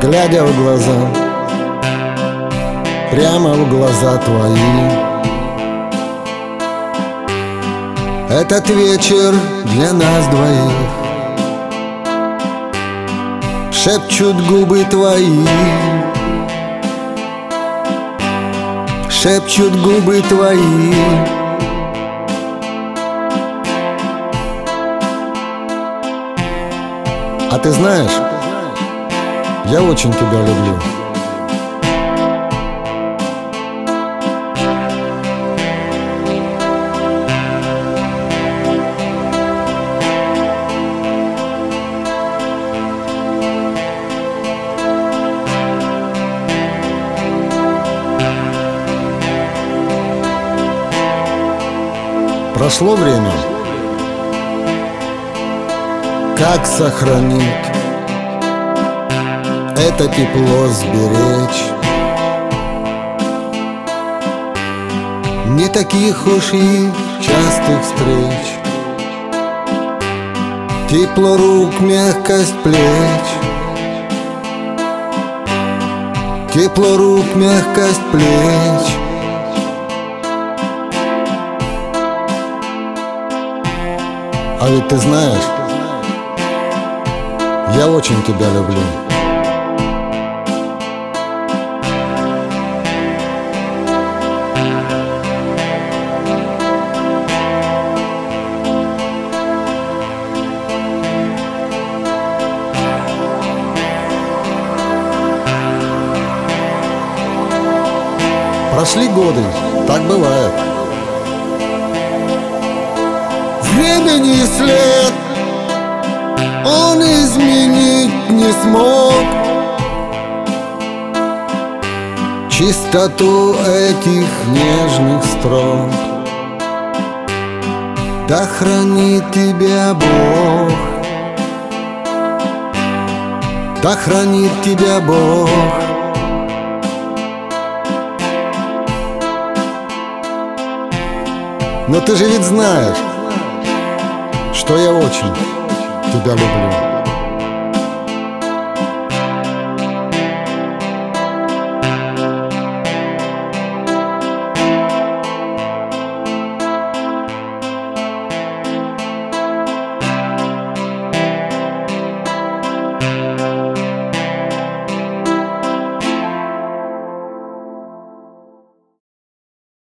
глядя в глаза, прямо в глаза твои. Этот вечер для нас двоих, шепчут губы твои, шепчут губы твои. А ты знаешь, я очень тебя люблю. Прошло время. Как сохранить это тепло, сберечь? Не таких уж и частых встреч. Тепло рук, мягкость плеч. Тепло рук, мягкость плеч. А ведь ты знаешь, я очень тебя люблю. Прошли годы, так бывает. Времени след он изменить не смог. Чистоту этих нежных строк. Да хранит тебя Бог. Да хранит тебя Бог. Но ты же ведь знаешь, что я очень тебя люблю.